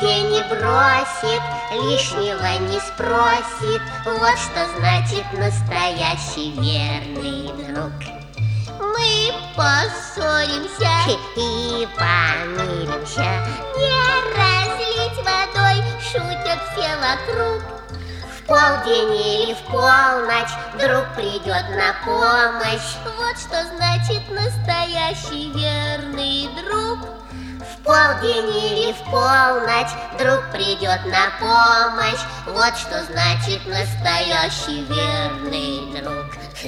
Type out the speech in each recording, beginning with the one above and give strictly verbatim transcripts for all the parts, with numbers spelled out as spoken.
беде не бросит, лишнего не спросит. Вот что значит настоящий верный друг. Мы поссоримся и помиримся, не разлить водой, шутят все вокруг. в полдень или в полночь друг придет на помощь. Вот что значит настоящий верный друг. В полдень или в полночь друг придет на помощь. Вот что значит настоящий верный друг.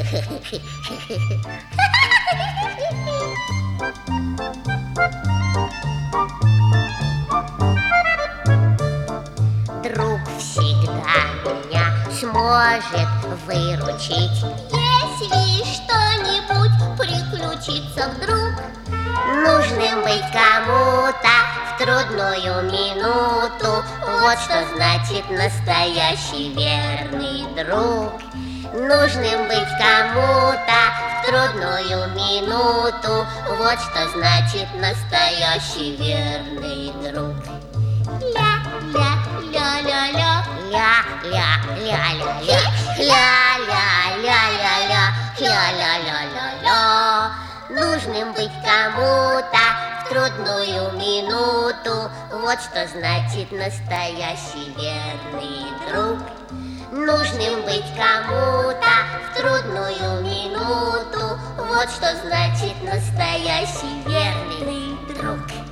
Друг всегда меня сможет выручить, если что-нибудь приключится вдруг. нужным быть кому-то в трудную минуту. Вот что значит настоящий верный друг. Нужным быть кому-то в трудную минуту. Вот что значит настоящий верный друг. Ля-ля-ля-ля-ля, Ля-ля-ля-ля-ля, ля-ля-ля-ля-ля, ля-ля-ля-ля-ля. Нужным быть кому-то в трудную минуту. Вот что значит настоящий верный друг. Нужным быть кому-то в трудную минуту. Вот что значит настоящий верный друг.